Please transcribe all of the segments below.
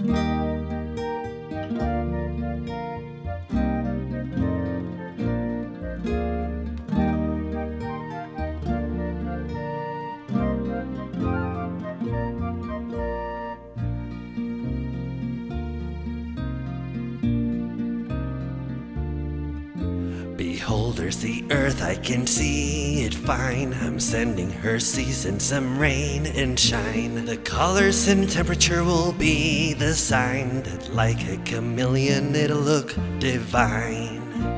Behold, there's the earth, I can see it fine. I'm sending her seasons some rain and shine. The colors and temperature will be the sign that like a chameleon it'll look divine.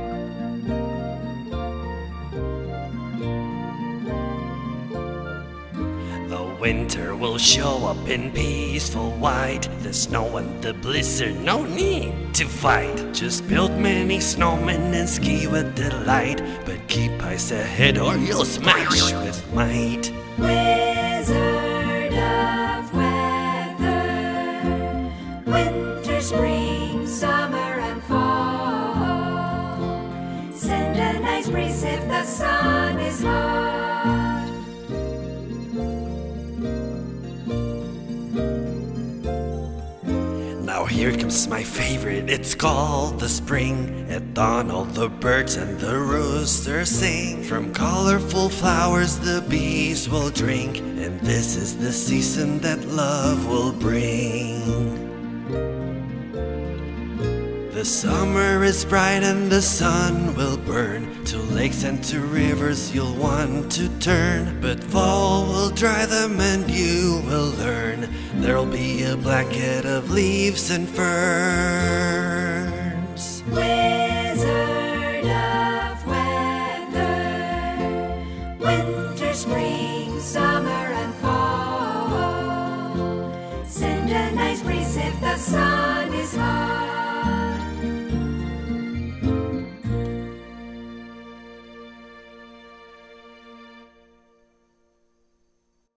The winter will show up in peaceful white. The snow and the blizzard, no need to fight. Just build many snowmen and ski with delight. But keep ice ahead or you'll smash with might. Wizard of weather, winter, spring, summer and fall. Send a nice breeze if the sun is hot. Now here comes my favorite, it's called the spring. At dawn all the birds and the roosters sing. From colorful flowers the bees will drink. And this is the season that love will bring. The summer is bright and the sun will burn. To lakes and to rivers you'll want to turn. But fall will dry them and you will learn. There'll be a blanket of leaves and ferns. Wizard of weather, winter, spring, summer and fall. Send a nice breeze if the sun